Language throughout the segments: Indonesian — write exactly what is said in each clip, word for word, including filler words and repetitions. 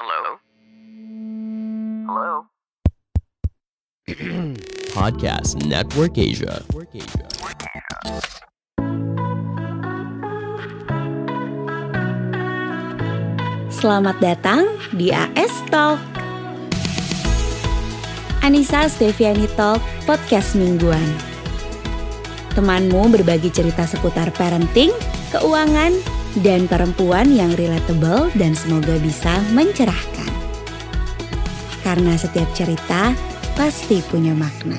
Hello? Hello? Podcast Network Asia. Selamat datang di A S Talk. Anissa Steviani Talk, podcast mingguan. Temanmu berbagi cerita seputar parenting, keuangan, dan perempuan yang relatable dan semoga bisa mencerahkan. Karena setiap cerita pasti punya makna.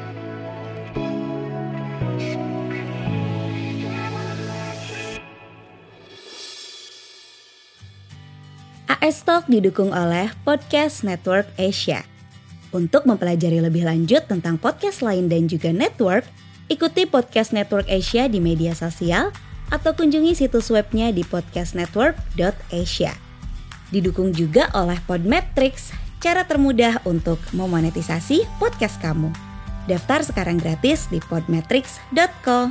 A S Talk didukung oleh Podcast Network Asia. Untuk mempelajari lebih lanjut tentang podcast lain dan juga network, ikuti Podcast Network Asia di media sosial atau kunjungi situs webnya di podcast network dot asia. Didukung juga oleh Podmetrics, cara termudah untuk memonetisasi podcast kamu. Daftar sekarang gratis di podmetrics dot co.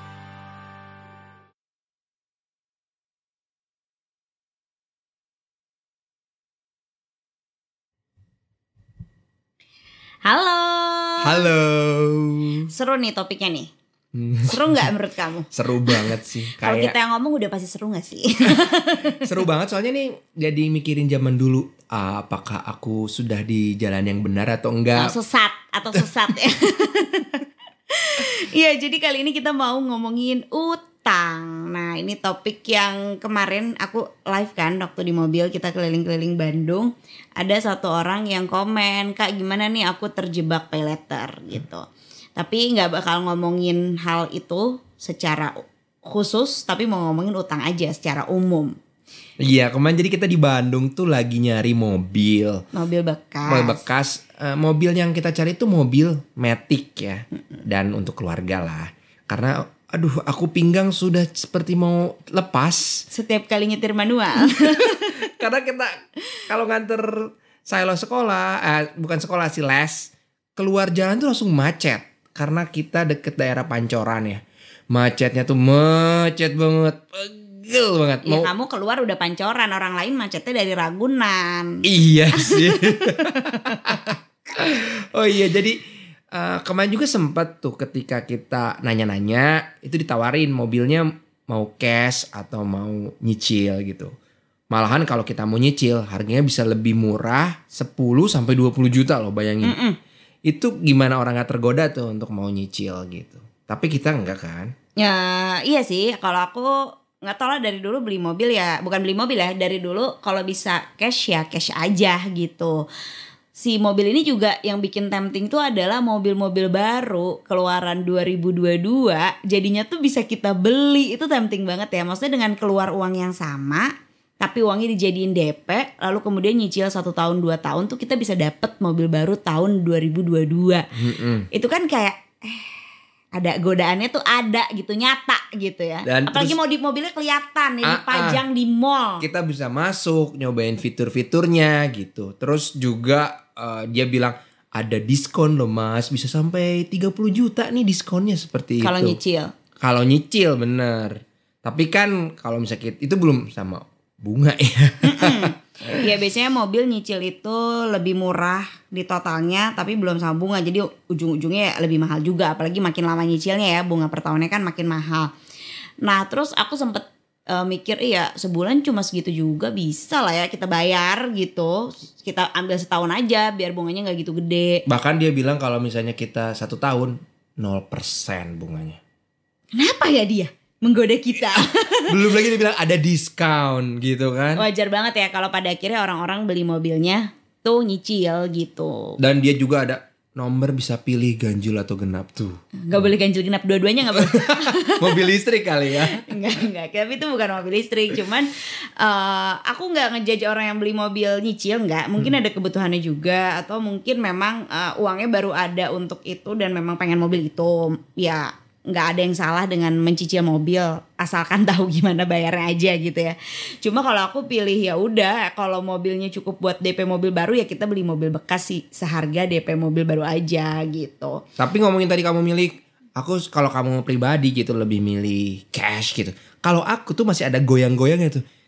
Halo. Halo. Seru nih topiknya nih. Seru nggak menurut kamu? Seru banget sih. Kalau Kayak kita yang ngomong udah pasti seru nggak sih? seru banget soalnya nih jadi mikirin zaman dulu. Ah, apakah aku sudah di jalan yang benar atau enggak? Atau sesat atau sesat ya. Iya, jadi kali ini kita mau ngomongin utang. Nah, ini topik yang kemarin aku live kan waktu di mobil kita keliling-keliling Bandung. Ada satu orang yang komen, "Kak, gimana nih aku terjebak pay letter?" gitu. Tapi gak bakal ngomongin hal itu secara khusus, tapi mau ngomongin utang aja secara umum. Iya, kemarin jadi kita di Bandung tuh lagi nyari mobil. Mobil bekas. Mobil bekas. Uh, mobil yang kita cari tuh mobil Matic ya. Dan untuk keluarga lah. Karena aduh aku pinggang sudah seperti mau lepas. Setiap kali nyetir manual. Karena kita kalau nganter Silo sekolah, eh, bukan sekolah sih les. Keluar jalan tuh langsung macet. Karena kita deket daerah Pancoran ya. Macetnya tuh macet banget. Pegel banget. Ya Mau... kamu keluar udah Pancoran. Orang lain macetnya dari Ragunan. Iya sih. Oh iya, jadi uh, kemarin juga sempat tuh ketika kita nanya-nanya. Itu ditawarin mobilnya mau cash atau mau nyicil gitu. Malahan kalau kita mau nyicil harganya bisa lebih murah. sepuluh sampai dua puluh juta loh, bayangin. Mm-mm. Itu gimana orang gak tergoda tuh untuk mau nyicil gitu. Tapi kita enggak kan? Ya iya sih, kalau aku gak tau lah, dari dulu beli mobil ya, bukan beli mobil ya, dari dulu kalau bisa cash ya cash aja gitu. Si mobil ini juga yang bikin tempting tuh adalah mobil-mobil baru keluaran dua ribu dua puluh dua. Jadinya tuh bisa kita beli, itu tempting banget ya. Maksudnya dengan keluar uang yang sama tapi uangnya dijadiin D P, lalu kemudian nyicil satu tahun dua tahun tuh kita bisa dapet mobil baru tahun dua ribu dua puluh dua. Mm-hmm. Itu kan kayak eh, ada godaannya tuh ada gitu, nyata gitu ya. Dan apalagi terus, mau di mobilnya kelihatan ya, dipajang di mall. Kita bisa masuk, nyobain fitur-fiturnya gitu. Terus juga uh, dia bilang ada diskon loh mas, bisa sampai tiga puluh juta nih diskonnya seperti kalo itu. Kalau nyicil. Kalau nyicil bener. Tapi kan kalau misalnya kita, itu belum sama bunga ya. Ya biasanya mobil nyicil itu lebih murah di totalnya tapi belum sama bunga. Jadi ujung-ujungnya lebih mahal juga. Apalagi makin lama nyicilnya ya, bunga per tahunnya kan makin mahal. Nah terus aku sempet uh, mikir iya sebulan cuma segitu juga bisa lah ya kita bayar gitu. Kita ambil setahun aja biar bunganya gak gitu gede. Bahkan dia bilang kalau misalnya kita satu tahun nol persen bunganya. Kenapa ya dia menggoda kita? Belum lagi dia bilang ada diskon gitu kan. Wajar banget ya kalau pada akhirnya orang-orang beli mobilnya tuh nyicil gitu. Dan dia juga ada nomor bisa pilih ganjil atau genap tuh. Gak boleh ganjil genap, dua-duanya gak boleh. Mobil listrik kali ya. Enggak, enggak, tapi itu bukan mobil listrik. Cuman uh, aku gak ngejudge orang yang beli mobil nyicil, enggak. Mungkin hmm. ada kebutuhannya juga. Atau mungkin memang uh, uangnya baru ada untuk itu dan memang pengen mobil itu. Ya nggak ada yang salah dengan mencicil mobil asalkan tahu gimana bayarnya aja gitu ya. Cuma kalau aku pilih ya udah, kalau mobilnya cukup buat D P mobil baru ya kita beli mobil bekas sih seharga D P mobil baru aja gitu. Tapi ngomongin tadi kamu milih, aku kalau kamu pribadi gitu lebih milih cash gitu. Kalau aku tuh masih ada goyang-goyangnya tuh.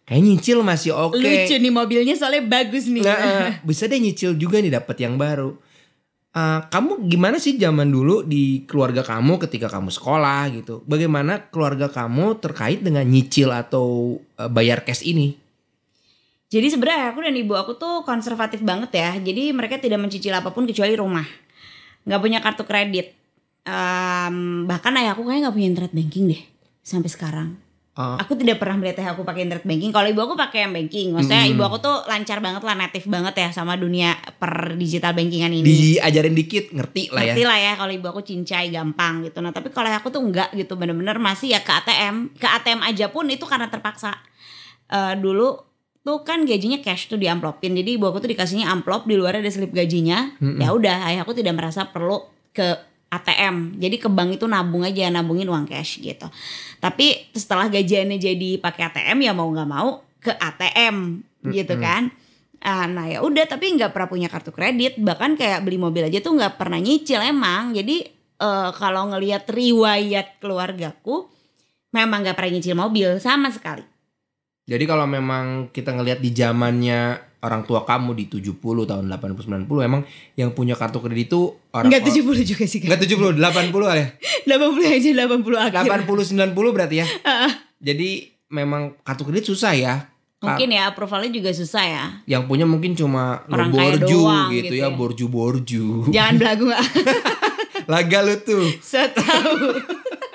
kayak nyicil masih oke. Lucu nih mobilnya soalnya bagus nih. Nah, uh, bisa deh nyicil juga nih dapat yang baru. Uh, kamu gimana sih zaman dulu di keluarga kamu ketika kamu sekolah gitu? Bagaimana keluarga kamu terkait dengan nyicil atau uh, bayar cash ini? Jadi sebenarnya aku dan ibu aku tuh konservatif banget ya. Jadi mereka tidak mencicil apapun kecuali rumah. Gak punya kartu kredit. Um, bahkan ayahku kayaknya gak punya internet banking deh sampai sekarang. Uh. Aku tidak pernah melihat ayah aku pakai internet banking. Kalau ibu aku pakai yang banking. Maksudnya hmm. ibu aku tuh lancar banget lah, native banget ya sama dunia per digital bankingan ini. Diajarin dikit, ngerti lah ya. Ngerti lah ya kalau ibu aku cincai gampang gitu. Nah tapi kalau aku tuh enggak gitu, bener-bener masih ya ke A T M. Ke A T M aja pun itu karena terpaksa. Uh, dulu tuh kan gajinya cash tuh diamplopin. Jadi ibu aku tuh dikasihnya amplop, di luar ada slip gajinya. Hmm. Ya udah, ayah aku tidak merasa perlu ke A T M. Jadi ke bank itu nabung aja, nabungin uang cash gitu. Tapi setelah gajiannya jadi pakai A T M ya mau nggak mau ke A T M gitu mm-hmm. kan. Nah ya udah, tapi nggak pernah punya kartu kredit. Bahkan kayak beli mobil aja tuh nggak pernah nyicil emang. Jadi uh, kalau ngelihat riwayat keluargaku memang nggak pernah nyicil mobil sama sekali. Jadi kalau memang kita ngelihat di zamannya orang tua kamu di tujuh puluh tahun delapan puluh sembilan puluh emang yang punya kartu kredit itu orang enggak tujuh puluh juga sih. Enggak tujuh puluh, delapan puluh ya. delapan puluh aja, delapan puluh akhir. delapan puluh sembilan puluh berarti ya. Uh-uh. Jadi memang kartu kredit susah ya. Mungkin ya approvalnya juga susah ya. Yang punya mungkin cuma orang borju doang, gitu, gitu ya, borju-borju. Jangan belagu gak? Laga lu tuh. Saya tahu.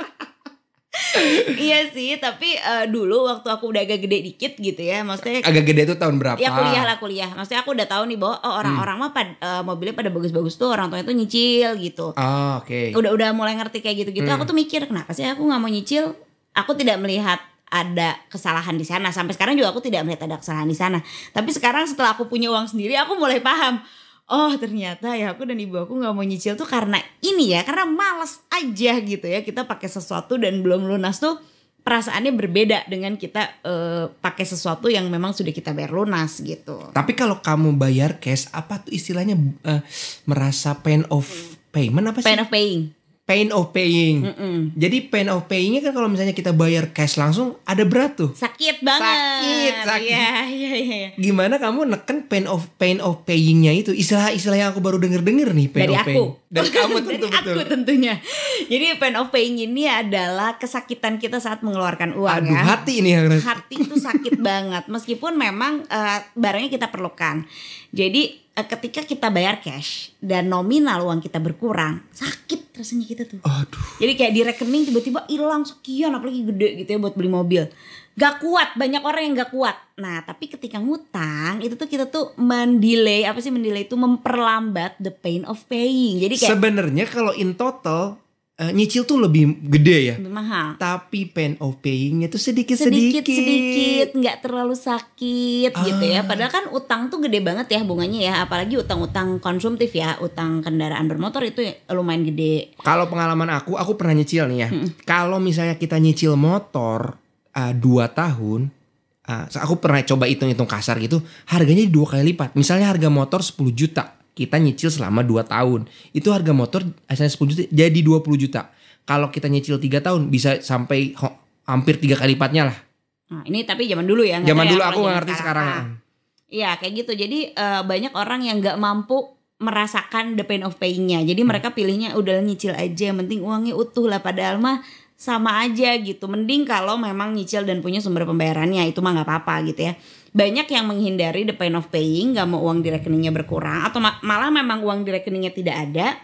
Iya sih, tapi uh, dulu waktu aku udah agak gede dikit gitu ya, maksudnya agak gede tuh tahun berapa? Ya kuliah lah kuliah. Maksudnya aku udah tahu nih bahwa oh, orang-orang hmm. mah pad, uh, mobilnya pada bagus-bagus tuh, orang tuanya tuh nyicil gitu. Oh, oke. Okay. Udah udah mulai ngerti kayak gitu-gitu. Hmm. Aku tuh mikir kenapa sih aku nggak mau nyicil? Aku tidak melihat ada kesalahan di sana. Sampai sekarang juga aku tidak melihat ada kesalahan di sana. Tapi sekarang setelah aku punya uang sendiri, aku mulai paham. Oh ternyata ya aku dan ibu aku gak mau nyicil tuh karena ini ya, karena malas aja gitu ya. Kita pakai sesuatu dan belum lunas tuh perasaannya berbeda dengan kita uh, pakai sesuatu yang memang sudah kita bayar lunas gitu. Tapi kalau kamu bayar cash, apa tuh istilahnya uh, merasa pain of payment apa sih? Pain of paying. Pain of paying. Mm-mm. Jadi pain of payingnya kan kalau misalnya kita bayar cash langsung ada berat tuh. Sakit banget. Sakit, sakit. Iya, iya, iya. Gimana kamu neken pain of pain of payingnya itu? Istilah-istilah yang aku baru denger-denger nih. Pain Dari of aku. paying. Dari kamu tentu Dari betul. aku tentunya. Jadi pain of paying ini adalah kesakitan kita saat mengeluarkan uang. Aduh, ya. hati ini yang hati itu sakit banget. Meskipun memang uh, barangnya kita perlukan. Jadi uh, ketika kita bayar cash dan nominal uang kita berkurang, sakit rasanya kita tuh. Aduh. Jadi kayak di rekening tiba-tiba hilang sekian, apalagi gede gitu ya buat beli mobil. Gak kuat, banyak orang yang gak kuat. Nah tapi ketika ngutang itu tuh kita tuh mendelay, apa sih mendelay itu memperlambat the pain of paying. Jadi kayak sebenarnya kalau in total uh, nyicil tuh lebih gede ya. Lebih mahal. Tapi pain of payingnya tuh Sedikit sedikit-sedikit. sedikit, nggak terlalu sakit ah. gitu ya. Padahal kan utang tuh gede banget ya bunganya ya. Apalagi utang-utang konsumtif ya, utang kendaraan bermotor itu lumayan gede. Kalau pengalaman aku, aku pernah nyicil nih ya. Hmm. Kalau misalnya kita nyicil motor uh, dua tahun, uh, aku pernah coba hitung-hitung kasar gitu, harganya dua kali lipat. Misalnya harga motor sepuluh juta, kita nyicil selama dua tahun. Itu harga motor asalnya sepuluh juta jadi dua puluh juta. Kalau kita nyicil tiga tahun bisa sampai ho, hampir tiga kali lipatnya lah. Nah, ini tapi zaman dulu ya. Zaman dulu ya, aku gak ngerti sekarang. Iya kayak gitu. Jadi uh, banyak orang yang gak mampu merasakan the pain of paying-nya. Jadi hmm. mereka pilihnya udah nyicil aja, yang penting uangnya utuh lah. Padahal mah sama aja gitu. Mending kalau memang nyicil dan punya sumber pembayarannya, itu mah gak apa-apa gitu ya. Banyak yang menghindari the pain of paying, gak mau uang di rekeningnya berkurang, atau ma- malah memang uang di rekeningnya tidak ada,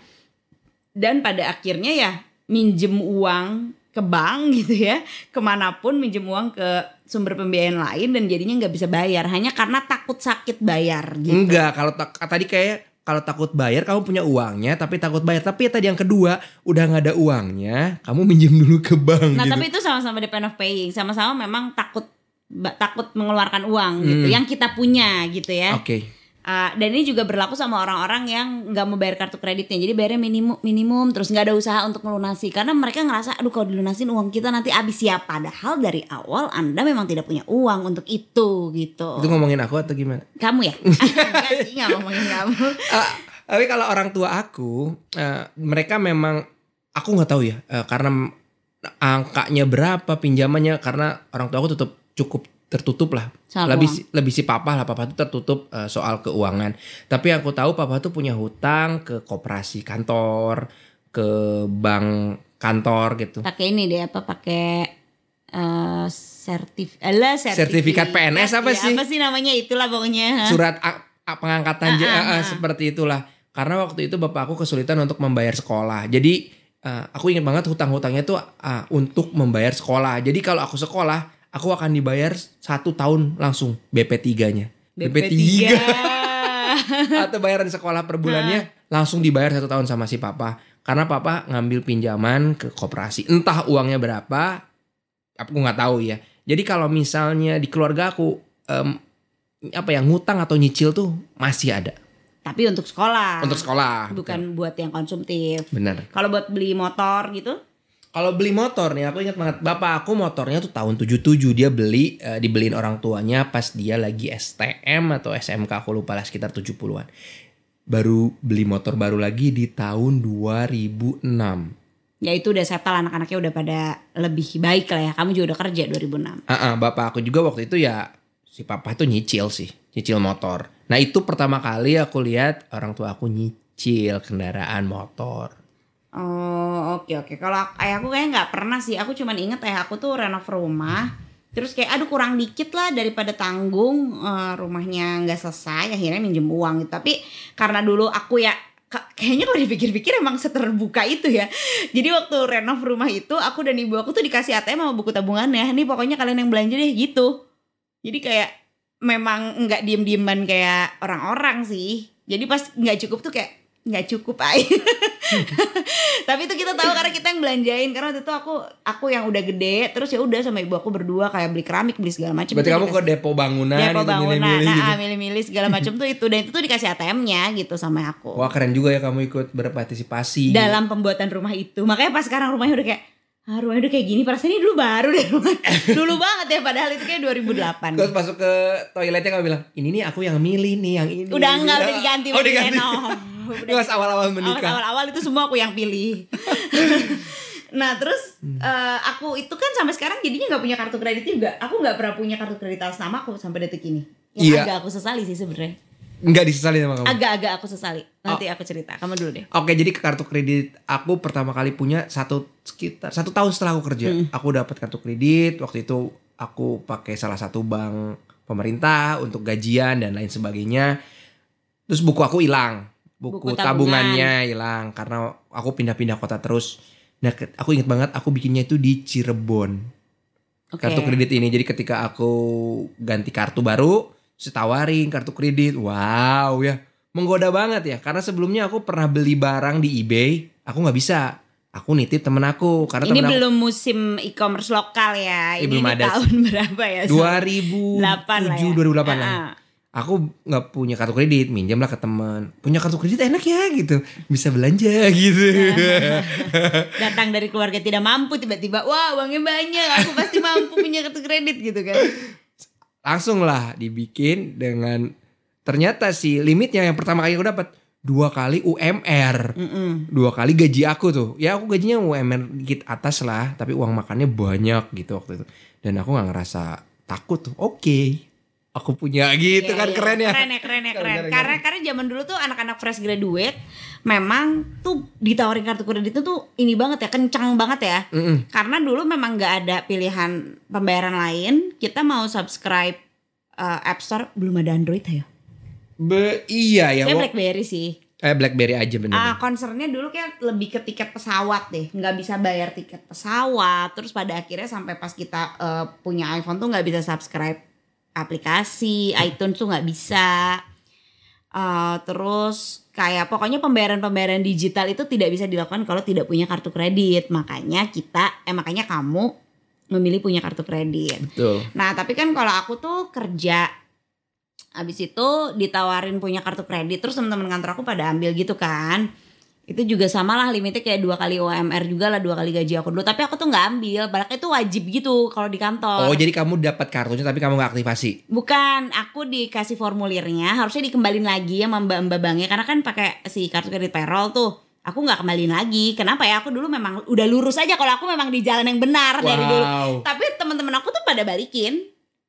dan pada akhirnya ya minjem uang ke bank gitu ya, kemanapun minjem uang ke sumber pembiayaan lain, dan jadinya gak bisa bayar hanya karena takut sakit bayar gitu. Enggak, kalau ta- tadi kayak kalau takut bayar kamu punya uangnya tapi takut bayar. Tapi tadi yang kedua udah gak ada uangnya, kamu minjem dulu ke bank. Nah gitu. tapi itu sama-sama the pain of paying, sama-sama memang takut takut mengeluarkan uang gitu, hmm. yang kita punya gitu ya. Oke. Okay. Uh, dan ini juga berlaku sama orang-orang yang nggak mau bayar kartu kreditnya, jadi bayarnya minimum, minimum terus nggak ada usaha untuk melunasi karena mereka ngerasa aduh kalau dilunasin uang kita nanti habis ya. Padahal dari awal Anda memang tidak punya uang untuk itu gitu. Itu ngomongin aku atau gimana? Kamu ya? Enggak sih, nggak ngomongin kamu. Uh, tapi kalau orang tua aku, uh, mereka memang aku nggak tahu ya, uh, karena angkanya berapa pinjamannya, karena orang tua aku tetap cukup tertutup lah. Soal lebih uang. si- lebih si papa lah, papa tuh tertutup uh, soal keuangan. Tapi aku tahu papa tuh punya hutang ke koperasi kantor, ke bank kantor gitu. Pakai ini deh apa pakai eh sertif alah Sertifikat P N S apa ya, sih? Apa sih namanya itulah pokoknya. Surat a- a- pengangkatan Ah, je- ah, uh, ah. seperti itulah. Karena waktu itu bapak aku kesulitan untuk membayar sekolah. Jadi uh, aku ingat banget hutang-hutangnya tuh uh, untuk membayar sekolah. Jadi kalau aku sekolah, aku akan dibayar satu tahun langsung B P tiga-nya. B P tiga. Atau bayaran sekolah per bulannya langsung dibayar satu tahun sama si papa. Karena papa ngambil pinjaman ke koperasi. Entah uangnya berapa, aku nggak tahu ya. Jadi kalau misalnya di keluarga aku em, apa ya ngutang atau nyicil tuh masih ada. Tapi untuk sekolah. Untuk sekolah. Bukan buat yang konsumtif. Bener. Kalau buat beli motor gitu? Kalau beli motor nih aku ingat banget bapak aku motornya tuh tahun tujuh puluh tujuh dia beli eh, dibeliin orang tuanya pas dia lagi S T M atau S M K aku lupa lah sekitar tujuh puluhan. Baru beli motor baru lagi di tahun dua ribu enam. Ya itu udah settle anak-anaknya udah pada lebih baik lah ya. Kamu juga udah kerja dua ribu enam. Ah, ah, bapak aku juga waktu itu ya si papa itu nyicil sih, nyicil motor. Nah itu pertama kali aku lihat orang tua aku nyicil kendaraan motor. Oh oke oke. Kalau ak- ayahku kayaknya nggak pernah sih. Aku cuman inget ayahku tuh renov rumah. Terus kayak aduh kurang dikit lah daripada tanggung eh, rumahnya nggak selesai. Akhirnya minjem uang gitu. Tapi karena dulu aku ya ka- kayaknya kalau dipikir-pikir emang seterbuka itu ya. Jadi waktu renov rumah itu aku dan ibu aku tuh dikasih A T M sama buku tabungannya. Nih pokoknya kalian yang belanja deh gitu. Jadi kayak memang nggak diem-dieman kayak orang-orang sih. Jadi pas nggak cukup tuh kayak nggak cukup ay. Tapi itu kita tahu karena kita yang belanjain. Karena waktu itu aku aku yang udah gede. Terus ya udah sama ibu aku berdua kayak beli keramik, beli segala macam. Berarti Itu kamu ke dikasih- depo bangunan Depo gitu, bangunan, milih-milih nah gitu. ah, milih-milih segala macam tuh itu. Dan itu tuh dikasih A T M-nya gitu sama aku. Wah keren juga ya kamu ikut berpartisipasi. Dalam pembuatan rumah itu. Makanya pas sekarang rumahnya udah kayak ah, rumahnya udah kayak gini. Perasaan ini dulu baru deh rumah. Dulu banget ya padahal itu kayak dua ribu delapan. Terus masuk ke toiletnya kamu bilang, ini nih aku yang milih nih yang ini. Udah enggak, Ini. udah diganti. Oh diganti. Udah Pas awal-awal menikah. Awal-awal itu semua aku yang pilih. Nah terus eh, aku itu kan sampai sekarang jadinya nggak punya kartu kredit juga. Aku nggak pernah punya kartu kredit atas nama aku sampai detik ini. Yang Iya. agak aku sesali sih sebenarnya. Enggak disesali sama kamu. Agak-agak aku sesali. Nanti aku cerita. Kamu dulu deh. Oke, jadi ke kartu kredit aku pertama kali punya satu sekitar satu tahun setelah aku kerja. Aku dapat kartu kredit. Waktu itu aku pakai salah satu bank pemerintah untuk gajian dan lain sebagainya. Terus buku aku hilang, buku, Buku tabungan. tabungannya hilang karena aku pindah-pindah kota terus. Nah, ke- aku ingat banget aku bikinnya itu di Cirebon. Oke. Kartu kredit ini. Jadi ketika aku ganti kartu baru, setawarin kartu kredit. Wow ya, menggoda banget ya. Karena sebelumnya aku pernah beli barang di eBay, aku nggak bisa. Aku nitip temen aku karena Ini temen aku belum musim e-commerce lokal ya. Eh, Ini, belum ini ada tahun berapa ya? dua ribu delapan lah tujuh ya. dua ribu delapan lah. Ah-ah. Aku nggak punya kartu kredit, minjem lah ke teman. Punya kartu kredit enak ya gitu, bisa belanja gitu. Datang dari keluarga tidak mampu tiba-tiba wah uangnya banyak, aku pasti mampu punya kartu kredit gitu kan. Langsung lah dibikin dengan ternyata sih limitnya yang pertama kali aku dapat dua kali U M R. Mm-mm. Dua kali gaji aku tuh. Ya aku gajinya U M R dikit atas lah, tapi uang makannya banyak gitu waktu itu. Dan aku nggak ngerasa takut tuh. Oke. Aku punya gitu Iya, kan iya. keren ya. Keren ya keren ya keren. Keren-keren. Karena karena zaman dulu tuh anak-anak fresh graduate memang tuh ditawarin kartu kredit itu tuh ini banget ya, kencang banget ya. Mm-mm. Karena dulu memang nggak ada pilihan pembayaran lain. Kita mau subscribe uh, App Store belum ada Android ya. Be, iya ya. Kayak Wo- BlackBerry sih. eh BlackBerry aja bener. Ah, concernnya dulu kayak lebih ke tiket pesawat deh, nggak bisa bayar tiket pesawat. Terus pada akhirnya sampai pas kita eh, punya iPhone tuh nggak bisa subscribe aplikasi, iTunes tuh nggak bisa. Eh, terus kayak pokoknya pembayaran-pembayaran digital itu tidak bisa dilakukan kalau tidak punya kartu kredit. Makanya kita, eh makanya kamu memilih punya kartu kredit. Betul. Nah tapi kan kalau aku tuh kerja, abis itu ditawarin punya kartu kredit, terus teman-teman kantor aku pada ambil gitu kan. Itu juga sama lah limitnya kayak dua kali U M R juga lah, dua kali gaji aku dulu. Tapi aku tuh nggak ambil, padahal itu wajib gitu kalau di kantor. Oh jadi kamu dapat kartunya tapi kamu gak aktifasi. Bukan, aku dikasih formulirnya, harusnya dikembalin lagi sama mbak-mbak banknya. Karena kan pakai si kartu kredit payroll tuh, aku nggak kembaliin lagi. Kenapa ya? Aku dulu memang udah lurus aja kalau aku memang di jalan yang benar dari dulu. Wow. Tapi teman-teman aku tuh pada balikin.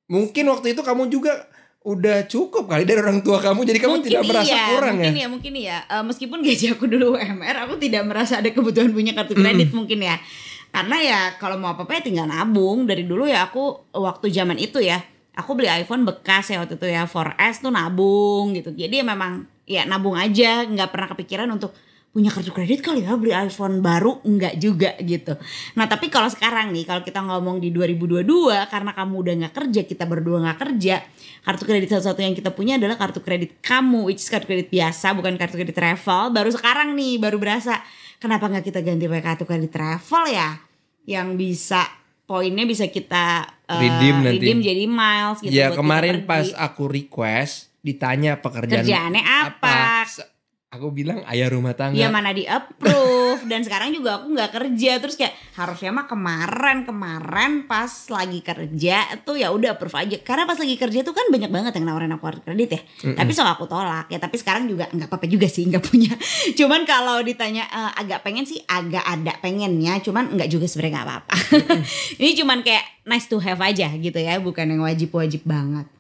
Mungkin waktu itu kamu juga udah cukup kali dari orang tua kamu, jadi kamu Mungkin tidak merasa iya, kurang mungkin ya? ya, mungkin iya. Uh, meskipun gaji aku dulu U M R, aku tidak merasa ada kebutuhan punya kartu kredit mungkin ya. Karena ya kalau mau apa-apa ya tinggal nabung. Dari dulu ya aku waktu zaman itu ya, aku beli iPhone bekas ya waktu itu ya, four S tuh nabung gitu. Jadi ya memang ya nabung aja, nggak pernah kepikiran untuk punya kartu kredit kali ya beli iPhone baru, enggak juga gitu. Nah tapi kalau sekarang nih, kalau kita ngomong di dua ribu dua puluh dua, karena kamu udah gak kerja, kita berdua gak kerja, kartu kredit satu-satu yang kita punya adalah kartu kredit kamu, which is kartu kredit biasa, bukan kartu kredit travel. Baru sekarang nih, baru berasa kenapa gak kita ganti pakai kartu kredit travel ya, yang bisa poinnya bisa kita uh, redeem nanti, redeem jadi miles gitu. Ya buat kemarin kita pas pergi. aku request ditanya pekerjaan Kerjaannya apa? apa? Aku bilang ayah rumah tangga. Ya mana di approve. Dan sekarang juga aku gak kerja. Terus kayak harusnya mah kemarin-kemarin pas lagi kerja tuh ya udah approve aja. Karena pas lagi kerja tuh kan banyak banget yang nawarin aku kartu kredit ya. Mm-mm. Tapi so aku tolak ya. Tapi sekarang juga gak apa-apa juga sih gak punya. Cuman kalau ditanya uh, agak pengen sih, agak ada pengennya. Cuman gak juga sebenarnya gak apa-apa. Ini cuman kayak nice to have aja gitu ya. Bukan yang wajib-wajib banget.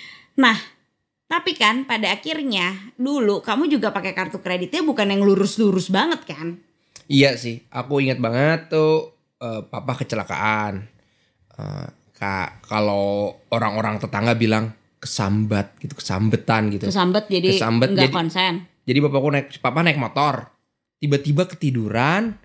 Nah tapi kan pada akhirnya dulu kamu juga pakai kartu kreditnya bukan yang lurus-lurus banget kan? Iya sih, aku ingat banget tuh uh, papa kecelakaan. Uh, kak, kalau orang-orang tetangga bilang kesambat gitu, kesambetan gitu. Kesambet jadi Kesambet, nggak jadi, konsen. Jadi bapakku naik, papa naik motor, tiba-tiba ketiduran,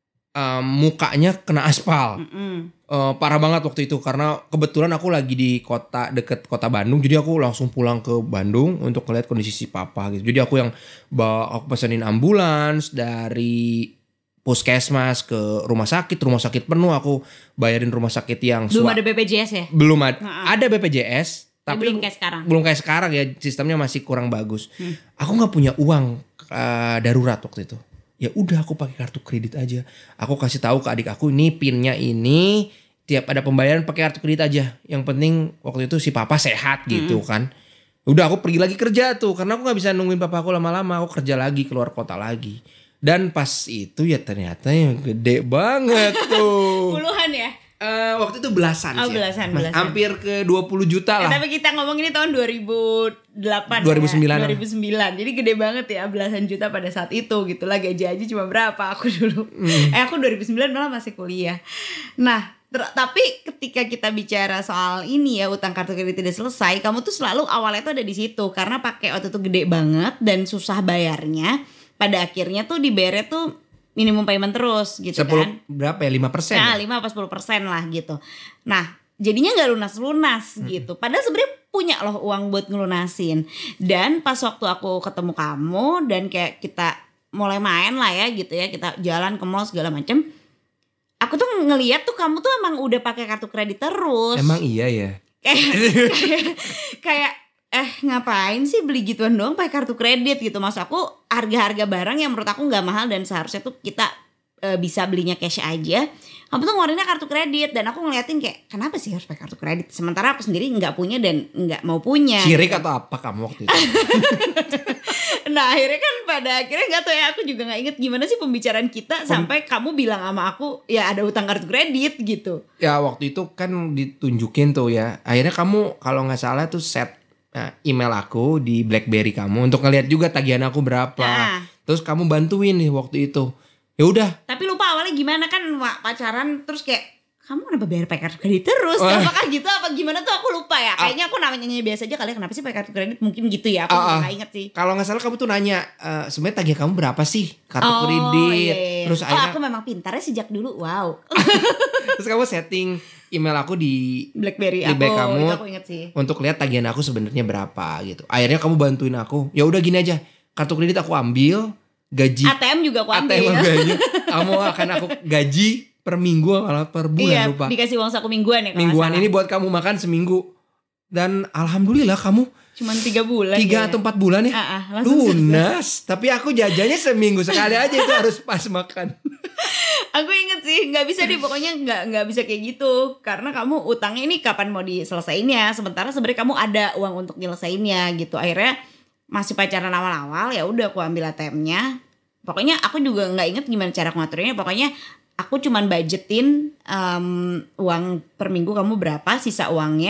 um, mukanya kena aspal. Uh, parah banget waktu itu karena kebetulan aku lagi di kota deket kota Bandung, jadi aku langsung pulang ke Bandung untuk ngeliat kondisi si papa gitu. Jadi aku yang bawa, aku pesenin ambulans dari puskesmas ke rumah sakit, rumah sakit penuh, aku bayarin rumah sakit yang belum swa- ada B P J S ya? belum ada, Nah, ada B P J S ya, tapi belum kayak sekarang. belum kayak sekarang ya, sistemnya masih kurang bagus. Hmm. Aku nggak punya uang uh, darurat waktu itu. Ya udah aku pakai kartu kredit aja. Aku kasih tahu ke adik aku, ini pinnya ini, tiap ada pembayaran pakai kartu kredit aja. Yang penting waktu itu si papa sehat gitu kan. Udah aku pergi lagi kerja tuh, karena aku nggak bisa nungguin papa aku lama-lama. Aku kerja lagi, keluar kota lagi. Dan pas itu ya ternyata yang gede banget tuh. Puluhan ya? Uh, waktu itu belasan Oh, sih. belasan, belasan. Hampir ke dua puluh juta Eh, lah. tapi kita ngomong ini tahun dua ribu delapan dua ribu sembilan. ya? dua ribu sembilan. Jadi gede banget ya, belasan juta pada saat itu gitu lah. Gaji aja cuma berapa aku dulu. Mm. Eh aku dua ribu sembilan malah masih kuliah. Nah, ter- tapi ketika kita bicara soal ini ya, utang kartu kredit tidak selesai, kamu tuh selalu awalnya tuh ada di situ karena pakai waktu itu gede banget dan susah bayarnya. Pada akhirnya tuh dibayarnya tuh minimum payment terus gitu sepuluh kan. Berapa ya? lima persen? Nah, lima apa sepuluh persen lah gitu. Nah, jadinya gak lunas-lunas hmm. gitu. Padahal sebenarnya punya loh uang buat ngelunasin. Dan pas waktu aku ketemu kamu dan kayak kita mulai main lah ya gitu ya, kita jalan ke mall segala macem, aku tuh ngeliat tuh kamu tuh emang udah pakai kartu kredit terus. Emang iya ya? Kayak kayak, kayak eh ngapain sih beli gituan doang pakai kartu kredit gitu. Maksud aku harga-harga barang yang menurut aku gak mahal dan seharusnya tuh kita e, bisa belinya cash aja, kamu tuh ngeluarinnya kartu kredit. Dan aku ngeliatin kayak kenapa sih harus pakai kartu kredit, sementara aku sendiri gak punya dan gak mau punya. Sirik gitu. atau apa kamu waktu itu? Nah akhirnya kan pada akhirnya gak tau ya, aku juga gak inget gimana sih pembicaraan kita sampai kamu bilang sama aku ya ada utang kartu kredit gitu. Ya waktu itu kan ditunjukin tuh ya, akhirnya kamu kalau gak salah tuh set Nah, email aku di BlackBerry kamu untuk ngeliat juga tagihan aku berapa. Nah. Terus kamu bantuin nih waktu itu. Ya udah. Tapi lupa awalnya gimana kan pacaran terus kayak kamu kenapa bayar pakai kartu kredit terus? Oh. Apakah gitu apa gimana tuh aku lupa ya. Kayaknya aku namanya biasa aja kali, kenapa sih pakai kartu kredit, mungkin gitu ya. Aku uh, juga gak inget sih. Kalau gak salah kamu tuh nanya e, sebenarnya tagihan kamu berapa sih kartu oh, kredit. Iya, iya. Terus oh akhirnya, aku memang pintarnya sejak dulu. Wow. Terus kamu setting email aku di BlackBerry di aku, kamu itu aku inget sih. Untuk lihat tagihan aku sebenarnya berapa gitu. Akhirnya kamu bantuin aku. Ya udah gini aja, kartu kredit aku ambil, gaji A T M juga aku ambil. A T M ya. Kamu akan aku gaji per minggu kalau per bulan iya, lupa. Dikasih uang saku mingguan ya. Mingguan ini buat kamu makan seminggu. Dan alhamdulillah kamu cuman tiga bulan. Tiga ya. atau empat bulan ya. Ah, ah, lunas. Tapi aku jajannya seminggu sekali aja itu harus pas makan. Aku inget sih, nggak bisa deh pokoknya nggak nggak bisa kayak gitu karena kamu utangnya ini kapan mau diselesainnya, sementara sebenarnya kamu ada uang untuk nyelesainnya gitu. Akhirnya masih pacaran awal-awal ya udah aku ambil A T M-nya. Pokoknya aku juga nggak inget gimana cara ngaturnya. Pokoknya aku cuman budgetin um, uang per minggu kamu berapa, sisa uangnya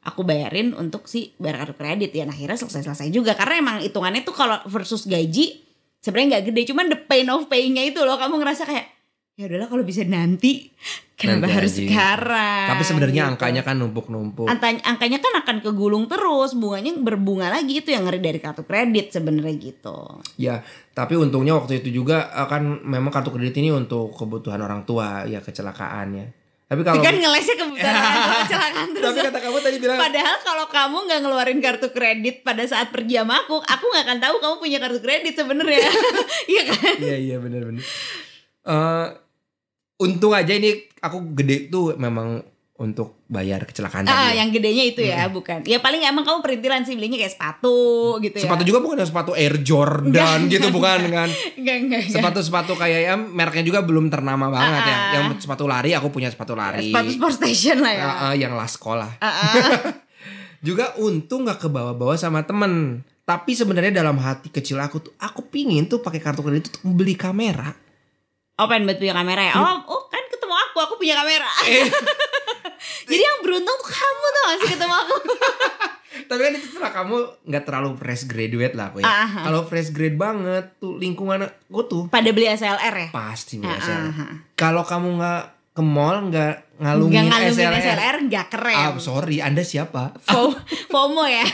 aku bayarin untuk si bayar kartu kredit ya. Nah, akhirnya selesai-selesai juga karena emang hitungannya tuh kalau versus gaji sebenarnya nggak gede, cuman the pain of paying-nya itu loh, kamu ngerasa kayak ya udahlah kalau bisa nanti kenapa Nanti harus aja. sekarang. Tapi sebenarnya gitu. angkanya kan numpuk-numpuk. Antanya, angkanya kan akan kegulung terus, bunganya berbunga lagi, itu yang ngeri dari kartu kredit sebenarnya gitu. Ya, tapi untungnya waktu itu juga kan memang kartu kredit ini untuk kebutuhan orang tua ya, kecelakaan ya. Tapi kalau kan ngelesnya kebutuhan kecelakaan terus. Tapi kata kamu tadi bilang Padahal kalau kamu nggak ngeluarin kartu kredit pada saat pergi sama aku, aku nggak akan tahu kamu punya kartu kredit sebenarnya. Iya kan? Iya iya benar-benar. Uh, untung aja ini aku gede tuh memang untuk bayar kecelakaan Ah, tadi. yang gedenya itu ya, hmm. bukan. Ya paling emang kamu perintilan sih belinya kayak sepatu gitu ya. Sepatu juga bukan sepatu Air Jordan Enggak, gitu, enggak, bukan enggak. kan. Enggak, enggak, enggak. Sepatu-sepatu kayak ya mereknya juga belum ternama banget Ah, ya. ah. Yang sepatu lari aku punya sepatu lari. Sepatu sport station lah ya. Uh, uh, yang las sekolah. Ah, ah. Juga untung gak kebawa-bawa sama temen. Tapi sebenarnya dalam hati kecil aku tuh, aku pingin tuh pakai kartu kredit untuk beli kamera. Oh, pengen buat punya kamera ya? Oh, oh kan ketemu aku, aku punya kamera. Eh. Jadi yang beruntung tuh kamu tau gak sih ketemu aku. Tapi kan itu setelah kamu gak terlalu fresh graduate lah aku ya. Ah, ah. Kalau fresh grade banget tuh lingkungan aku tuh Pada beli S L R ya? pasti Ah, biasa. ah, ah. Kalau kamu gak ke mall gak ngalungin, Nggak ngalungin S L R, S L R gak keren. Ah, sorry, Anda siapa? Fo- FOMO ya.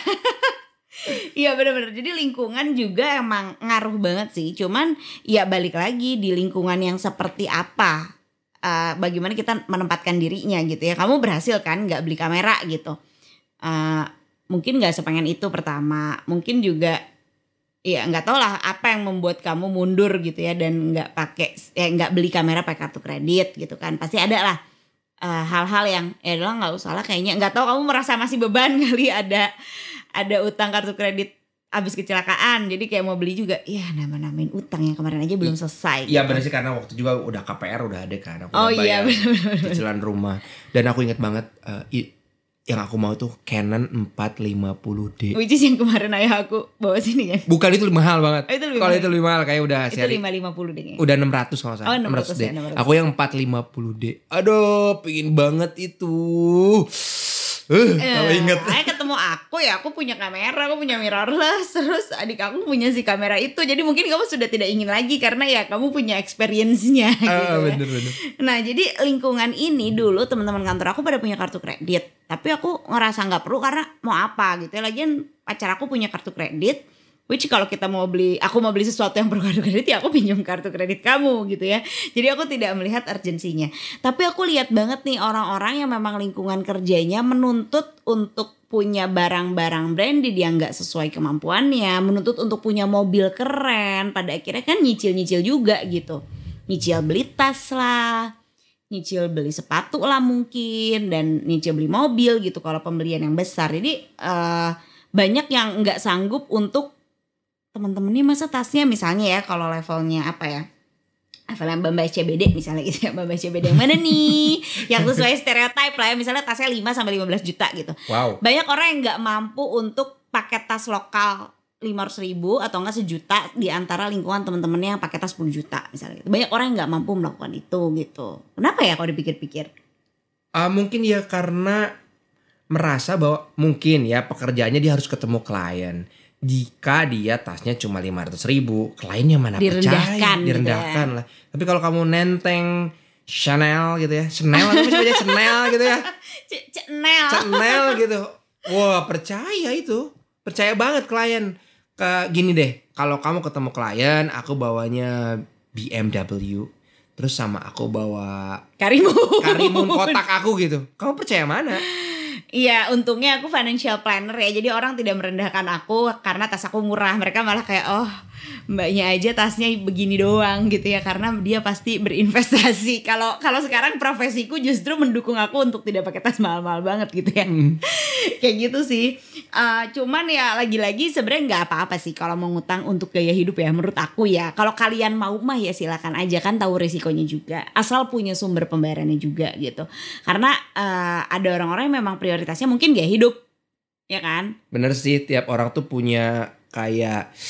Iya benar-benar. Jadi lingkungan juga emang ngaruh banget sih. Cuman ya balik lagi di lingkungan yang seperti apa, uh, bagaimana kita menempatkan dirinya gitu ya. Kamu berhasil kan nggak beli kamera gitu. Uh, mungkin nggak sepengen itu pertama. Mungkin juga ya nggak tau lah apa yang membuat kamu mundur gitu ya dan nggak pakai ya nggak beli kamera pakai kartu kredit gitu kan. Pasti ada lah uh, hal-hal yang ya udah nggak usah lah kayaknya. Nggak tahu kamu merasa masih beban kali ada ada utang kartu kredit abis kecelakaan, jadi kayak mau beli juga ya nama-namain utang yang kemarin aja belum selesai. Iya gitu. benar sih, karena waktu juga udah K P R udah ada kan. Aku Oh udah iya bayar benar-benar. cicilan rumah. Dan aku ingat banget uh, i- yang aku mau tuh Canon empat lima puluh D. Which is yang kemarin ayah aku bawa sini kan. Bukan, itu lebih mahal banget. Oh, itu lebih Kalau mahal. itu lebih mahal kayak udah Itu seri lima lima puluh deh kayaknya. udah enam ratus kalau nggak salah. Oh, enam ratus D. ya, enam ratus. Aku yang empat lima puluh D. Aduh, pingin banget itu. Uh, kalau Eh, inget. ayah ketemu aku ya, aku punya kamera, aku punya mirrorless, terus adik aku punya si kamera itu. Jadi mungkin kamu sudah tidak ingin lagi karena ya kamu punya experience-nya gitu Ah, ya. bener-bener. Nah jadi lingkungan ini dulu teman-teman kantor aku pada punya kartu kredit, tapi aku ngerasa nggak perlu karena mau apa gitu ya. Lagian pacar aku punya kartu kredit, which kalau kita mau beli, aku mau beli sesuatu yang perlu kartu kredit ya aku pinjam kartu kredit kamu gitu ya. Jadi aku tidak melihat urgensinya. Tapi aku lihat banget nih orang-orang yang memang lingkungan kerjanya menuntut untuk punya barang-barang branded yang nggak sesuai kemampuannya, menuntut untuk punya mobil keren. Pada akhirnya kan nyicil-nyicil juga gitu, nyicil beli tas lah, nyicil beli sepatu lah mungkin, dan nyicil beli mobil gitu kalau pembelian yang besar. Jadi uh, banyak yang nggak sanggup untuk teman-teman nih masa tasnya misalnya ya kalau levelnya apa ya, levelnya Bambang C B D misalnya gitu ya, Bambang C B D yang mana nih yang sesuai stereotype lah ya, misalnya tasnya lima sampai lima belas juta gitu. Wow. Banyak orang yang nggak mampu untuk pakai tas lokal lima ratus ribu atau enggak sejuta di antara lingkungan teman-temannya yang pakai tas sepuluh juta misalnya gitu. Banyak orang yang nggak mampu melakukan itu gitu. Kenapa ya kalau dipikir-pikir? Uh, mungkin ya karena merasa bahwa mungkin ya pekerjaannya dia harus ketemu klien. Jika dia tasnya cuma lima ratus ribu, kliennya mana Direndahkan percaya, gitu direndahkan lah. Tapi kalau kamu nenteng Chanel gitu ya, Chanel atau misalnya Chanel gitu ya, Chanel. Chanel gitu, wah percaya itu, percaya banget klien. Ke gini deh, kalau kamu ketemu klien, aku bawanya B M W, terus sama aku bawa Karimun. Karimun kotak aku gitu, kamu percaya mana? Iya, untungnya aku financial planner ya. Jadi orang tidak merendahkan aku karena tas aku murah. Mereka malah kayak, oh mbaknya aja tasnya begini doang gitu ya. Karena dia pasti berinvestasi. Kalau kalau sekarang profesiku justru mendukung aku untuk tidak pakai tas mahal-mahal banget gitu ya. Hmm. Kayak gitu sih. Uh, cuman ya lagi-lagi sebenarnya nggak apa-apa sih kalau mau ngutang untuk gaya hidup ya. Menurut aku ya. Kalau kalian mau mah ya silakan aja, kan tahu risikonya juga. Asal punya sumber pembayarannya juga gitu. Karena uh, ada orang-orang yang memang prioritas prioritasnya mungkin gaya hidup, ya kan? Bener sih, tiap orang tuh punya kayak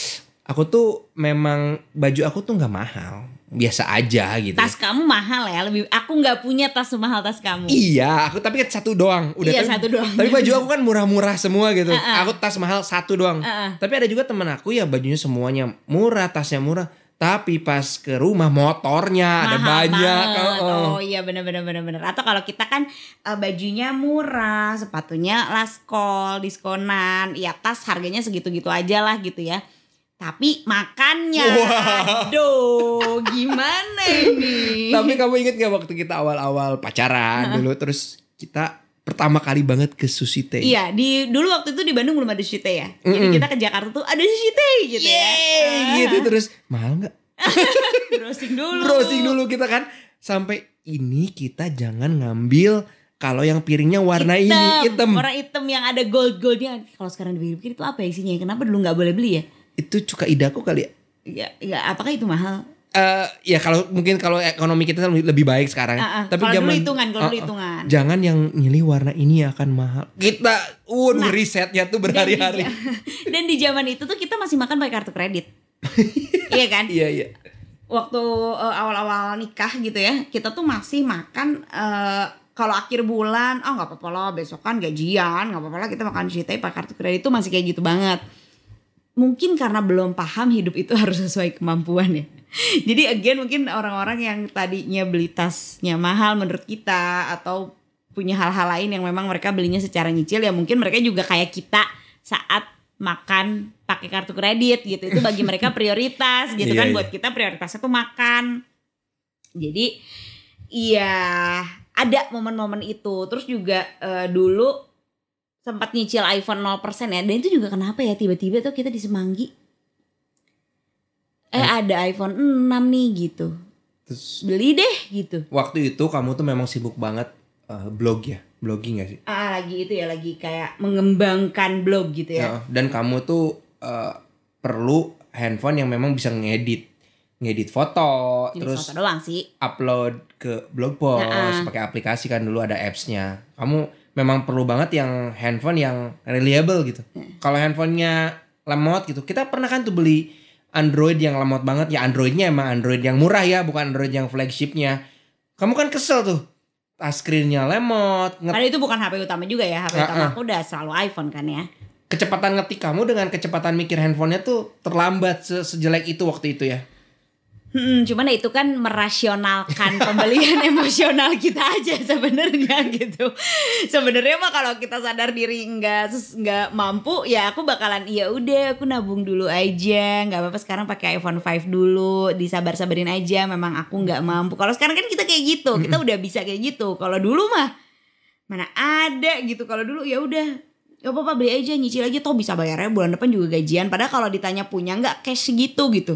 aku tuh memang baju aku tuh nggak mahal, biasa aja gitu. Tas kamu mahal ya, lebih aku nggak punya tas semahal tas kamu. Iya, aku tapi kan satu doang. Udah Iya, tapi, satu doang. Tapi baju aku kan murah-murah semua gitu. Uh-uh. Aku tas mahal satu doang. Uh-uh. Tapi ada juga teman aku ya bajunya semuanya murah, tasnya murah. Tapi pas ke rumah motornya ada Mahal banyak. banget. Oh, oh. Oh iya benar-benar benar-benar. Atau kalau kita kan uh, bajunya murah, sepatunya laskol, diskonan, ya tas harganya segitu-gitu aja lah gitu ya. Tapi makannya, Wow. aduh, gimana ini? Tapi kamu inget gak waktu kita awal-awal pacaran dulu, terus kita pertama kali banget ke Sushi Tei? Iya, di dulu waktu itu di Bandung belum ada Sushi Tei ya. Jadi Mm-mm. kita ke Jakarta tuh ada Sushi Tei gitu ya. Yeay, gitu terus mahal nggak? Browsing dulu. Browsing dulu kita kan sampai ini kita jangan ngambil kalau yang piringnya warna ini hitam. Warna hitam yang ada gold-goldnya. Kalau sekarang dipikir itu apa isinya? Kenapa dulu nggak boleh beli ya? Itu cuka idaku kali ya. Ya, ya apakah itu mahal? Eh ya kalau mungkin kalau ekonomi kita lebih baik sekarang. Uh, uh. Tapi Kalau zaman dulu hitungan, kalau uh, dulu uh, hitungan. Jangan yang milih warna ini akan mahal. Kita waduh Nah, risetnya tuh Dan berhari-hari. di, dan di zaman itu tuh kita masih makan pakai kartu kredit. Iya kan? Iya iya. Waktu uh, awal-awal nikah gitu ya, kita tuh masih makan uh, kalau akhir bulan, oh nggak apa-apa lah, besok kan gajian, nggak apa-apa lah kita makan Sushi pakai kartu kredit itu masih kayak gitu banget. Mungkin karena belum paham hidup itu harus sesuai kemampuan ya. Jadi again mungkin orang-orang yang tadinya beli tasnya mahal menurut kita atau punya hal-hal lain yang memang mereka belinya secara nyicil ya mungkin mereka juga kayak kita saat makan pakai kartu kredit gitu. Itu bagi mereka prioritas gitu kan. Iya, Buat iya. kita prioritasnya tuh makan. Jadi iya ada momen-momen itu. Terus juga eh, dulu sempat nyicil iPhone nol persen ya. Dan itu juga kenapa ya tiba-tiba tuh kita di Semanggi Eh Hmm. ada iPhone enam nih gitu. Terus Beli deh gitu. waktu itu kamu tuh memang sibuk banget eh, blog ya, blogging gak sih? Ah lagi itu ya lagi kayak mengembangkan blog gitu ya. Ya, dan kamu tuh eh, perlu handphone yang memang bisa ngedit, ngedit foto, Jadi terus foto doang sih. upload ke blog post Nah, pakai aplikasi kan dulu ada apps-nya. Kamu memang perlu banget yang handphone yang reliable gitu. Kalau handphonenya lemot gitu, kita pernah kan tuh beli Android yang lemot banget. Ya Androidnya emang Android yang murah ya, bukan Android yang flagshipnya. Kamu kan kesel tuh, touchscreen-nya lemot, nge- Karena itu bukan H P utama juga ya. H P Ah, utama ah. aku udah selalu iPhone kan ya. kecepatan ngetik kamu dengan kecepatan mikir handphonenya tuh terlambat se- sejelek itu waktu itu ya. Hmm, cuman ya itu kan merasionalkan pembelian emosional kita aja sebenarnya gitu. Sebenarnya mah kalau kita sadar diri nggak nggak mampu, ya aku bakalan iya udah aku nabung dulu aja, nggak apa-apa sekarang pakai iPhone lima dulu, disabar-sabarin aja. Memang aku nggak mampu. Kalau sekarang kan kita kayak gitu, kita udah bisa kayak gitu. Kalau dulu mah mana ada gitu. Kalau dulu ya udah, gak apa-apa beli aja, nyicil aja, toh bisa bayarnya bulan depan juga gajian. Padahal kalau ditanya punya nggak cash segitu gitu.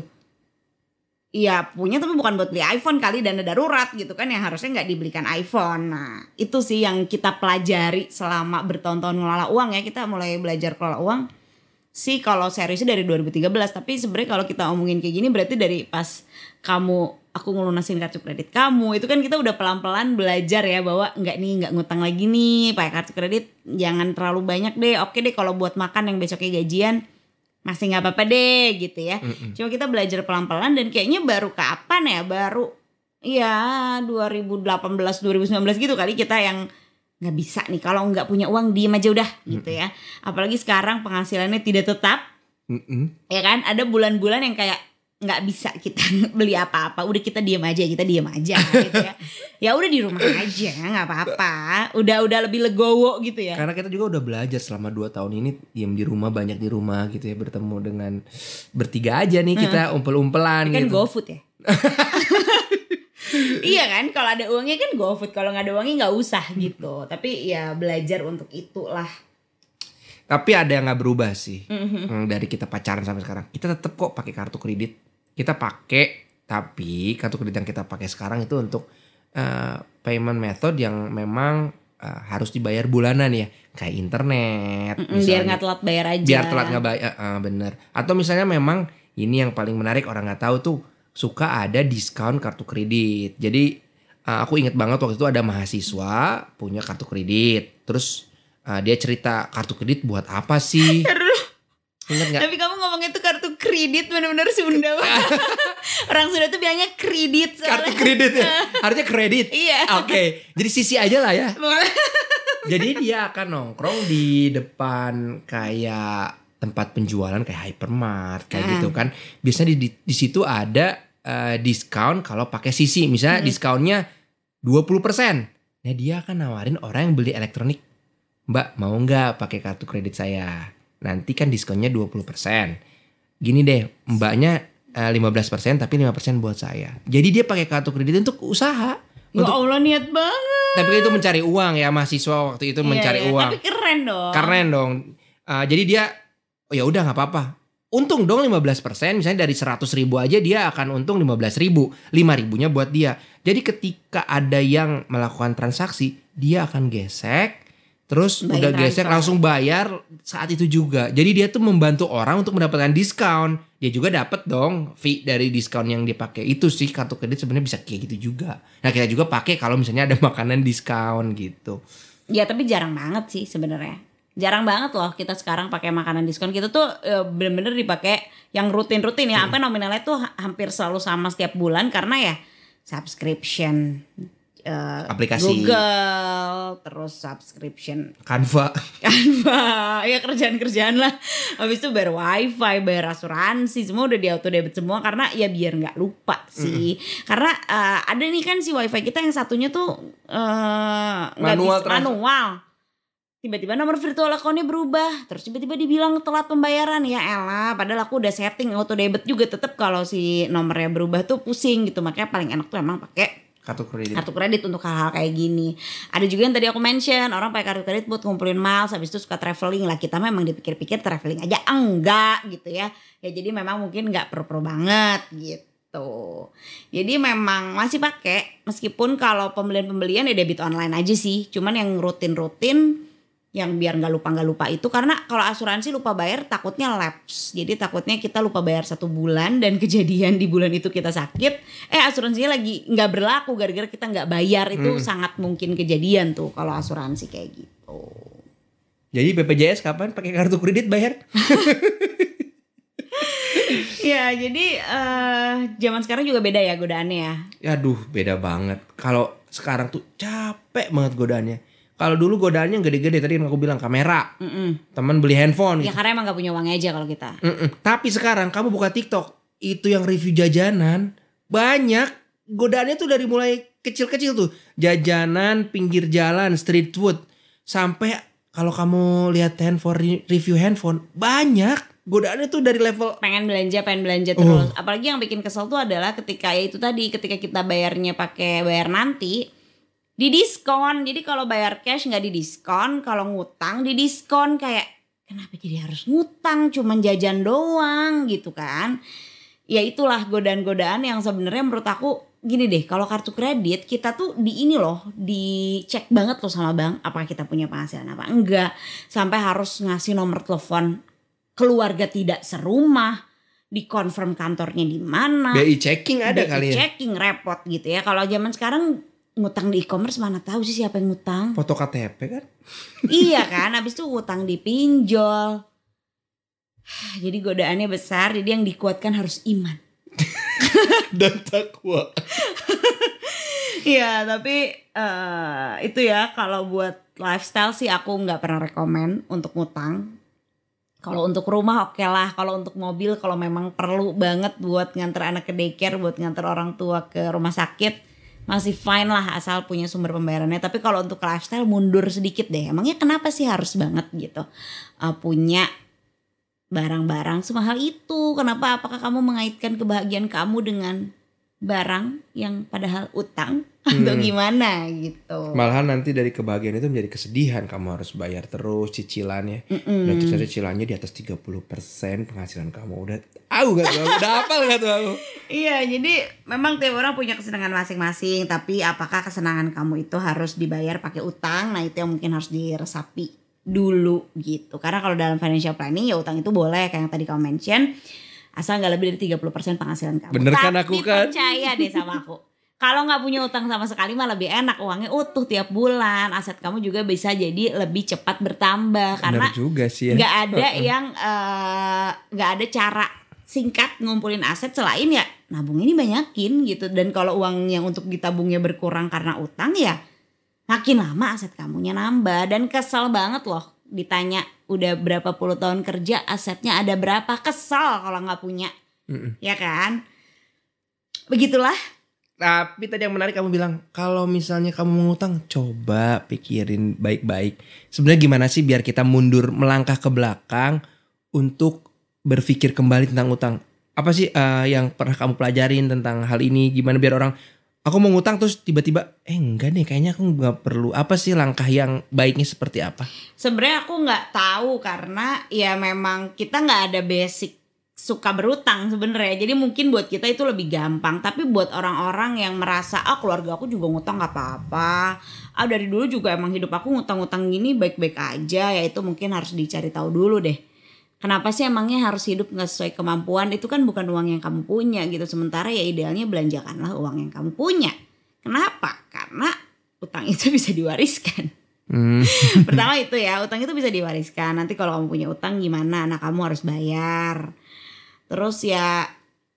Iya punya tapi bukan buat beli iPhone kali, dana darurat gitu kan yang harusnya nggak dibelikan iPhone. Nah itu sih yang kita pelajari selama bertahun-tahun ngelola uang ya. Kita mulai belajar kelola uang sih kalau seriusnya dari dua ribu tiga belas. Tapi sebenarnya kalau kita omongin kayak gini berarti dari pas kamu aku ngelunasin kartu kredit kamu, itu kan kita udah pelan-pelan belajar ya bahwa nggak nih nggak ngutang lagi nih pakai kartu kredit, jangan terlalu banyak deh. Oke deh kalau buat makan yang besoknya gajian masih nggak apa-apa deh gitu ya. Mm-mm. Cuma kita belajar pelan-pelan dan kayaknya baru kapan ya, baru ya dua ribu delapan belas dua ribu sembilan belas gitu kali kita yang nggak bisa nih kalau nggak punya uang diem aja udah gitu ya. Apalagi sekarang penghasilannya tidak tetap Mm-mm. ya kan, ada bulan-bulan yang kayak nggak bisa kita beli apa-apa, udah kita diem aja, kita diem aja gitu ya. Ya udah di rumah aja nggak apa-apa, udah udah lebih legowo gitu ya. Karena kita juga udah belajar selama dua tahun ini diam di rumah, banyak di rumah gitu ya, bertemu dengan bertiga aja nih kita umpel-umpelan Kan gitu. GoFood ya. Iya kan, kalau ada uangnya kan GoFood, kalau nggak ada uangnya nggak usah gitu. Tapi ya belajar untuk itulah. Tapi ada yang nggak berubah sih mm, dari kita pacaran sampai sekarang. Kita tetap kok pakai kartu kredit. Kita pakai, tapi kartu kredit yang kita pakai sekarang itu untuk uh, payment method yang memang uh, harus dibayar bulanan ya, kayak internet. Mm-mm, biar misalnya. nggak telat bayar aja. Biar telat nggak bayar, uh, uh, bener. Atau misalnya memang ini yang paling menarik orang nggak tahu tuh, suka ada diskon kartu kredit. Jadi uh, aku inget banget waktu itu ada mahasiswa punya kartu kredit, terus uh, dia cerita kartu kredit buat apa sih? Ingat nggak? Tapi kamu ngomongnya tuh kartu kredit benar-benar Sunda banget. Orang Sunda tuh bilangnya kredit. Kartu kredit ya? Harusnya kredit? Iya. Oke, okay. Jadi sisi aja lah ya. Jadi dia akan nongkrong di depan kayak tempat penjualan kayak hypermart kayak hmm. gitu kan. Biasanya di, di, di situ ada uh, diskon kalau pakai sisi. Misalnya hmm. diskonnya dua puluh persen. Nah dia akan nawarin orang yang beli elektronik. Mbak mau nggak pakai kartu kredit saya? Nanti kan diskonnya dua puluh persen. Gini deh, mbaknya uh, lima belas persen tapi lima persen buat saya. Jadi dia pakai kartu kredit untuk usaha. Ya untuk, Allah niat banget. Tapi itu mencari uang ya, mahasiswa waktu itu iya, mencari iya. uang. Tapi keren dong. Keren dong. Uh, jadi dia, oh ya udah nggak apa-apa. Untung dong lima belas persen, misalnya dari seratus ribu aja dia akan untung lima belas ribu. lima ribunya buat dia. Jadi ketika ada yang melakukan transaksi, dia akan gesek. Terus bayar udah gesek transfer. Langsung bayar saat itu juga. Jadi dia tuh membantu orang untuk mendapatkan diskon. Dia juga dapat dong fee dari diskon yang dipakai itu sih. Kartu kredit sebenarnya bisa kayak gitu juga. Nah kita juga pakai kalau misalnya ada makanan diskon gitu. Ya tapi jarang banget sih sebenarnya. Jarang banget loh kita sekarang pakai makanan diskon. Kita tuh e, bener-bener dipakai yang rutin-rutin ya. Hmm. Sampai nominalnya tuh hampir selalu sama setiap bulan karena ya subscription. Uh, aplikasi Google, terus subscription Canva, Canva, ya kerjaan-kerjaan lah. Habis itu bayar wifi, bayar asuransi, semua udah di auto debit semua karena ya biar nggak lupa sih. Mm. Karena uh, ada nih kan si wifi kita yang satunya tuh uh, manual, bisa, manual. Tiba-tiba nomor virtual account-nya berubah, terus tiba-tiba dibilang telat pembayaran. Ya elah, padahal aku udah setting auto debit juga, tetap kalau si nomornya berubah tuh pusing gitu. Makanya paling enak tuh emang pakai kartu kredit. Kartu kredit untuk hal-hal kayak gini. Ada juga yang tadi aku mention, orang pakai kartu kredit buat ngumpulin miles, habis itu suka traveling lah. Kita memang dipikir-pikir traveling aja enggak gitu ya. Ya jadi memang mungkin enggak pro-pro banget gitu. Jadi memang masih pakai, meskipun kalau pembelian-pembelian ya debit online aja sih. Cuman yang rutin-rutin, yang biar nggak lupa nggak lupa itu, karena kalau asuransi lupa bayar takutnya lapse. Jadi takutnya kita lupa bayar satu bulan dan kejadian di bulan itu kita sakit, eh asuransinya lagi nggak berlaku gara-gara kita nggak bayar. Itu hmm. sangat mungkin kejadian tuh kalau asuransi kayak gitu. Jadi B P J S kapan pakai kartu kredit bayar? Ya jadi uh, zaman sekarang juga beda ya godaannya ya. Aduh beda banget. Kalau sekarang tuh capek banget godaannya. Kalau dulu godaannya gede-gede, tadi yang aku bilang kamera, Mm-mm. teman beli handphone. Ya gitu. Karena emang gak punya uangnya aja kalau kita. Mm-mm. Tapi sekarang kamu buka TikTok, itu yang review jajanan banyak. Godaannya tuh dari mulai kecil-kecil tuh, jajanan pinggir jalan, street food, sampai kalau kamu lihat handphone, review handphone banyak. Godaannya tuh dari level pengen belanja, pengen belanja terus. Uh. Apalagi yang bikin kesel tuh adalah ketika ya itu tadi, ketika kita bayarnya pakai bayar nanti. Di diskon, jadi kalau bayar cash nggak di diskon, kalau ngutang di diskon. Kayak kenapa jadi harus ngutang, cuman jajan doang gitu kan? Ya itulah godaan-godaan yang sebenarnya menurut aku gini deh, kalau kartu kredit kita tuh di ini loh, dicek banget loh sama bank, apakah kita punya penghasilan apa enggak, sampai harus ngasih nomor telepon keluarga tidak serumah, dikonfirm kantornya di mana. B I checking ada kali ya. B I checking repot gitu ya. Kalau zaman sekarang ngutang di e-commerce mana tahu sih siapa yang ngutang. Foto K T P kan. Iya kan, habis itu ngutang di pinjol. Jadi godaannya besar, jadi yang dikuatkan harus iman dan takwa. Iya, tapi uh, itu ya, kalau buat lifestyle sih aku nggak pernah rekomen untuk ngutang. Kalau untuk rumah oke okay lah, kalau untuk mobil kalau memang perlu banget buat nganter anak ke daycare, buat nganter orang tua ke rumah sakit, masih fine lah asal punya sumber pembayarannya. Tapi kalau untuk lifestyle mundur sedikit deh. Emangnya kenapa sih harus banget gitu uh, punya barang-barang semahal itu? Kenapa? Apakah kamu mengaitkan kebahagiaan kamu dengan barang yang padahal utang? Hmm. Atau gimana gitu? Malahan nanti dari kebahagiaan itu menjadi kesedihan. Kamu harus bayar terus cicilannya. Mm-mm. Dan cicilannya di atas tiga puluh persen penghasilan kamu. Udah tahu gak tuh? Udah hafal gak tuh aku? Iya, jadi memang tiap orang punya kesenangan masing-masing. Tapi apakah kesenangan kamu itu harus dibayar pakai utang? Nah itu yang mungkin harus diresapi dulu gitu. Karena kalau dalam financial planning ya utang itu boleh, kayak yang tadi kamu mention, asal gak lebih dari tiga puluh persen penghasilan kamu. Bener kan aku kan? Tapi percaya deh sama aku, Kalau nggak punya utang sama sekali mah lebih enak, uangnya utuh tiap bulan, aset kamu juga bisa jadi lebih cepat bertambah. Karena Bener juga sih ya. nggak ada yang eh, nggak ada cara singkat ngumpulin aset selain ya nabung ini banyakin gitu. Dan kalau uang yang untuk ditabungnya berkurang karena utang ya makin lama aset kamunya nambah. Dan kesel banget loh ditanya udah berapa puluh tahun kerja asetnya ada berapa, kesel kalau nggak punya. Mm-mm. Ya kan, begitulah. Tapi tadi yang menarik kamu bilang kalau misalnya kamu mengutang coba pikirin baik-baik. Sebenarnya gimana sih biar kita mundur melangkah ke belakang untuk berpikir kembali tentang utang. Apa sih uh, yang pernah kamu pelajarin tentang hal ini? Gimana biar orang aku mau ngutang terus tiba-tiba eh enggak nih kayaknya aku nggak perlu. Apa sih langkah yang baiknya seperti apa? Sebenarnya aku nggak tahu karena ya memang kita nggak ada basic suka berutang sebenarnya. Jadi mungkin buat kita itu lebih gampang. Tapi buat orang-orang yang merasa ah keluarga aku juga ngutang gak apa-apa, ah dari dulu juga emang hidup aku ngutang-ngutang gini baik-baik aja, ya itu mungkin harus dicari tahu dulu deh. Kenapa sih emangnya harus hidup gak sesuai kemampuan? Itu kan bukan uang yang kamu punya gitu. Sementara ya idealnya belanjakanlah uang yang kamu punya. Kenapa? Karena utang itu bisa diwariskan. Hmm. Pertama itu ya, utang itu bisa diwariskan. Nanti kalau kamu punya utang gimana? Anak kamu harus bayar. Terus ya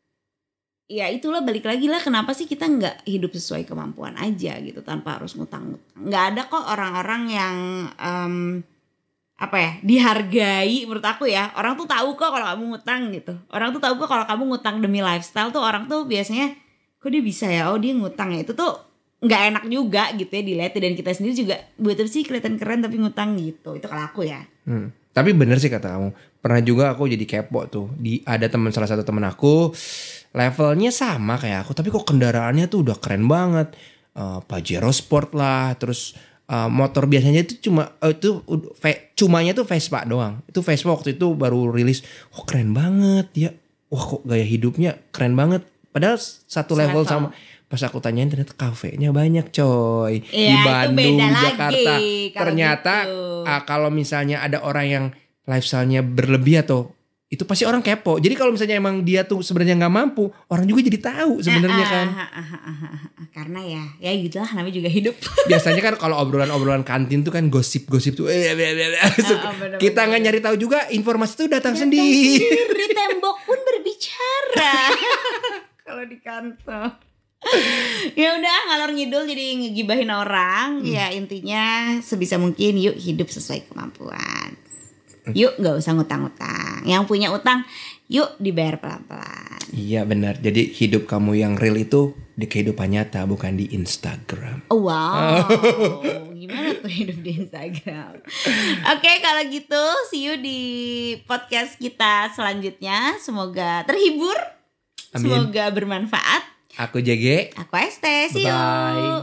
ya itulah balik lagi lah kenapa sih kita nggak hidup sesuai kemampuan aja gitu tanpa harus ngutang-ngutang. Nggak ada kok orang-orang yang um, apa ya dihargai menurut aku ya. Orang tuh tahu kok kalau kamu ngutang gitu. Orang tuh tahu kok kalau kamu ngutang demi lifestyle tuh orang tuh biasanya kok dia bisa ya, oh dia ngutang ya. Itu tuh nggak enak juga gitu ya dilihat, dan kita sendiri juga buat apa sih kelihatan keren tapi ngutang gitu. Itu kalau aku ya. Hmm. Tapi bener sih kata kamu. Pernah juga aku jadi kepo tuh. Di ada teman salah satu teman aku levelnya sama kayak aku, tapi kok kendaraannya tuh udah keren banget. Uh, Pajero Sport lah, terus uh, motor biasanya itu cuma uh, itu ve, cumanya tuh Vespa doang. Itu Vespa waktu itu baru rilis. Oh keren banget ya. Wah kok gaya hidupnya keren banget. Padahal satu level sama. Pas aku tanyain ternyata kafenya banyak coy. Ya, di Bandung, Jakarta. Ternyata gitu. uh, kalau misalnya ada orang yang lifestyle-nya berlebih atau itu pasti orang kepo. Jadi kalau misalnya emang dia tuh sebenarnya nggak mampu, orang juga jadi tahu sebenarnya kan. Karena ya, ya gitulah namanya juga hidup. Biasanya kan kalau obrolan-obrolan kantin tuh kan gosip-gosip tuh. Eh, eh, eh, eh. Kita nggak nyari tahu juga, informasi tuh datang, datang sendiri. sendiri. Tembok pun berbicara. Kalau di kantor. Ya udah ngalor ngidul jadi ngegibahin orang. hmm. Ya intinya sebisa mungkin yuk hidup sesuai kemampuan. Yuk gak usah ngutang-ngutang. Yang punya utang yuk dibayar pelan-pelan. Iya benar. Jadi hidup kamu yang real itu di kehidupan nyata, bukan di Instagram. Wow. Gimana tuh hidup di Instagram? Oke okay, kalau gitu see you di podcast kita selanjutnya. Semoga terhibur. Amin. Semoga bermanfaat. Aku J G. Aku S T. See you. Bye.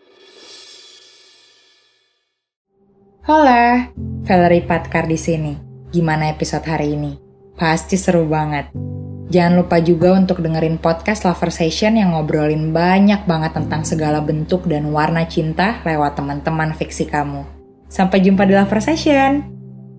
Hola, Valerie Patkar di sini. Gimana episode hari ini? Pasti seru banget. Jangan lupa juga untuk dengerin podcast Lover Session yang ngobrolin banyak banget tentang segala bentuk dan warna cinta lewat teman-teman fiksi kamu. Sampai jumpa di Lover Session.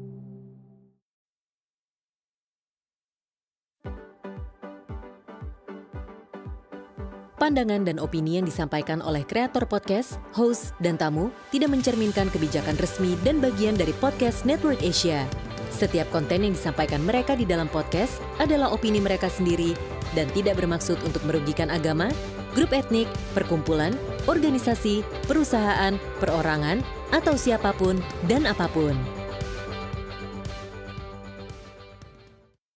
Pandangan dan opini yang disampaikan oleh kreator podcast, host, dan tamu tidak mencerminkan kebijakan resmi dan bagian dari Podcast Network Asia. Setiap konten yang disampaikan mereka di dalam podcast adalah opini mereka sendiri dan tidak bermaksud untuk merugikan agama, grup etnik, perkumpulan, organisasi, perusahaan, perorangan, atau siapapun dan apapun.